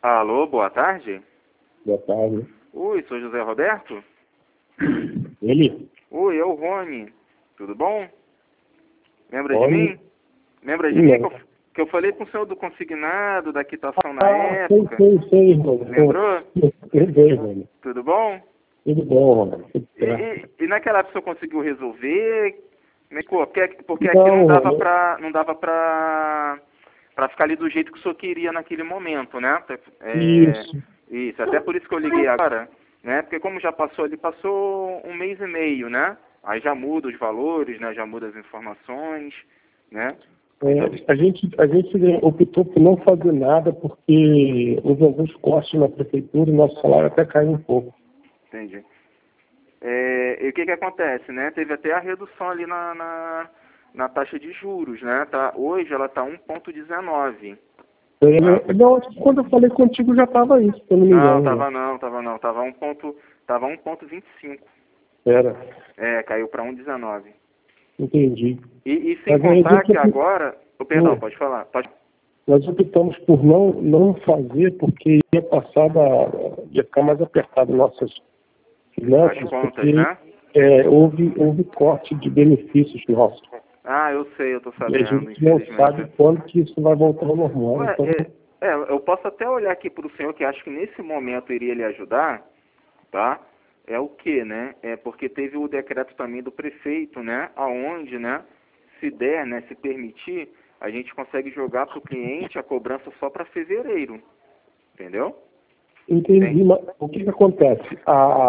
Alô, boa tarde. Boa tarde. Oi, sou José Roberto. Ele? Oi, é o Rony. Tudo bom? Lembra de Rony? mim? Lembra de mim que eu falei com o senhor do consignado, da quitação na época? Sei, Rony. Lembrou? Lembrei, Rony. Tudo bom? Tudo bom, Rony. Tudo certo. E naquela época o senhor conseguiu resolver? Porque aqui Não, não dava pra ficar ali do jeito que o senhor queria naquele momento, né? Isso. Isso, até por isso que eu liguei agora, né? Porque como já passou ali, passou um mês e meio, né? Aí já muda os valores, né? Já muda as informações, né? A gente optou por não fazer nada porque houve alguns cortes na prefeitura e nosso salário até caiu um pouco. Entendi. E o que acontece, né? Teve até a redução ali na taxa de juros, né? Hoje ela está 1,19. Não, quando eu falei contigo já estava isso, se eu não me engano. Tava não. Tava 1,25. Era. Caiu para 1,19. Entendi. E sem contar que agora... Perdão, pode falar. Nós optamos por não fazer porque ia ficar mais apertado nossas finanças, As contas, porque né? houve corte de benefícios nossos. Ah, eu sei, eu tô E sabendo. a gente não sabe quando que isso vai voltar ao normal. Ué, Então... eu posso até olhar aqui para o senhor, que acho que nesse momento iria lhe ajudar, tá? É o que, né? Porque teve o decreto também do prefeito, né? Aonde, né? Se der, né? Se permitir, a gente consegue jogar para o cliente a cobrança só para fevereiro. Entendeu? Entendi, mas o que acontece?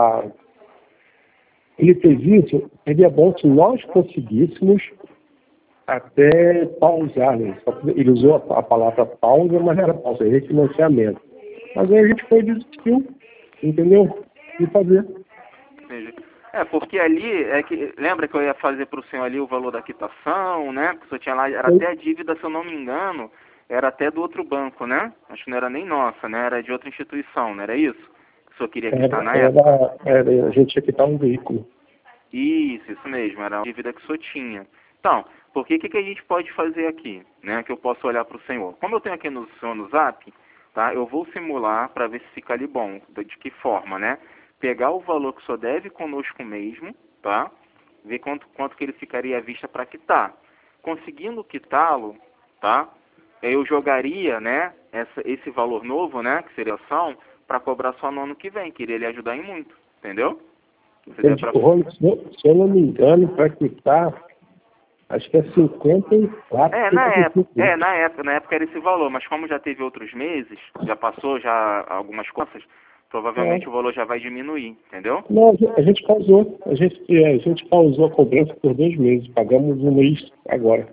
Ele fez isso, seria bom se nós conseguíssemos até pausar, né? Ele usou a palavra pausa, mas não era pausa, é refinanciamento. Mas aí a gente foi e desistiu, entendeu? De fazer. Entendi. Porque ali, lembra que eu ia fazer para o senhor ali o valor da quitação, né? Porque o senhor tinha lá, era até a dívida, se eu não me engano, era até do outro banco, né? Acho que não era nem nossa, né? Era de outra instituição, não era isso? Que o senhor queria quitar na época? A gente ia quitar um veículo. Isso mesmo, era a dívida que o senhor tinha. Então, porque o que a gente pode fazer aqui, né? Que eu posso olhar para o senhor. Como eu tenho aqui no senhor no Zap, tá? Eu vou simular para ver se fica ali bom. De que forma, né? Pegar o valor que o senhor deve conosco mesmo, tá? Ver quanto que ele ficaria à vista para quitar. Conseguindo quitá-lo, tá? Eu jogaria, né? Esse valor novo, né? Que seria a ação, para cobrar só no ano que vem, que iria lhe ajudar em muito, entendeu? Se eu não me engano, para quitar, acho que é 54. Na época era esse valor, mas como já teve outros meses, já passou já algumas coisas, provavelmente o valor já vai diminuir, entendeu? Não, a gente pausou. A gente pausou a cobrança por 2 meses. Pagamos um mês agora.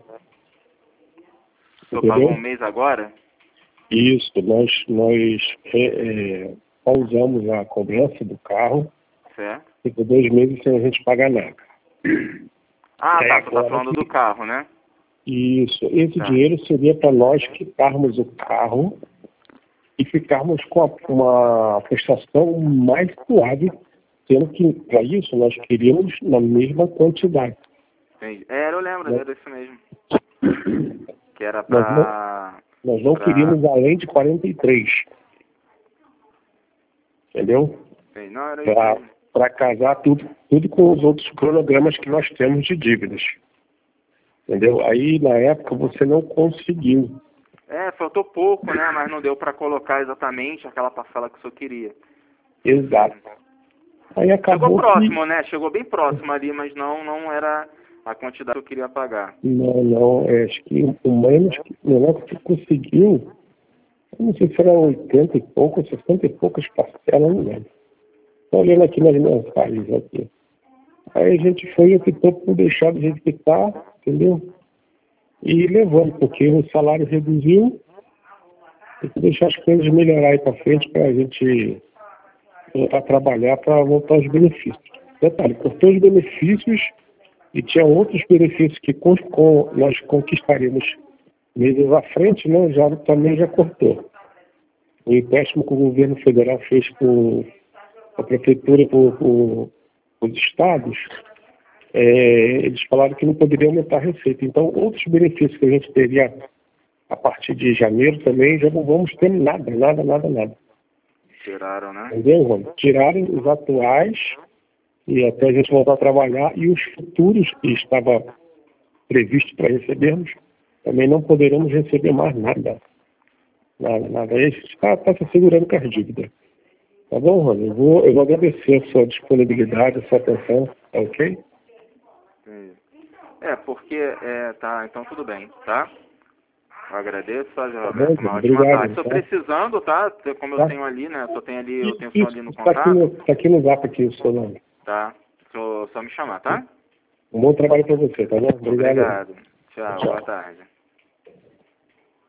O senhor pagou um mês agora? Isso, nós pausamos a cobrança do carro. Certo. E por 2 meses sem a gente pagar nada. Você está falando do carro, né? Isso. Esse dinheiro seria para nós quitarmos o carro e ficarmos com uma prestação mais suave, sendo que, para isso, nós queríamos na mesma quantidade. Entendi. Eu lembro, era isso mesmo. Que era para... Nós não queríamos além de 43. Entendeu? Não, era isso mesmo. Para casar tudo com os outros cronogramas que nós temos de dívidas. Entendeu? Aí, na época, você não conseguiu. Faltou pouco, né? Mas não deu para colocar exatamente aquela parcela que o senhor queria. Exato. Aí acabou. Chegou próximo, né? Chegou bem próximo ali, mas não era a quantidade que eu queria pagar. Não. Acho que o menos que conseguiu, eu não sei se era 80 e pouco, 60 e poucas parcelas, não lembro. Estou olhando aqui nas mensagens aqui. Aí a gente foi e optou por deixar do jeito que está, entendeu? E levando, porque o salário reduziu, tem que deixar as coisas melhorar aí para frente para a gente voltar a trabalhar para voltar aos benefícios. Detalhe, cortou os benefícios e tinha outros benefícios que nós conquistaríamos meses à frente, né? Também já cortou. O empréstimo que o governo federal fez com a prefeitura, com os estados, eles falaram que não poderia aumentar a receita. Então, outros benefícios que a gente teria a partir de janeiro também já não vamos ter nada. Tiraram, né? Entendeu, Rony? Tiraram os atuais e até a gente voltar a trabalhar, e os futuros que estava previsto para recebermos, também não poderemos receber mais nada. Esse está se segurando com as dívidas. Tá bom, Rony? Eu vou agradecer a sua disponibilidade, a sua atenção, tá ok? Porque, tá, então tudo bem, tá? Eu agradeço, tá, Tá Roberto? bom, Uma ótima obrigado. tarde. Estou precisando, tá? Como eu tenho ali, né? Eu tenho o senhor ali no Tá contato. aqui no zap aqui o seu nome. Tá? Só me chamar, tá? Um bom trabalho para você, tá bom? Obrigado. Obrigado. Tchau, boa tarde.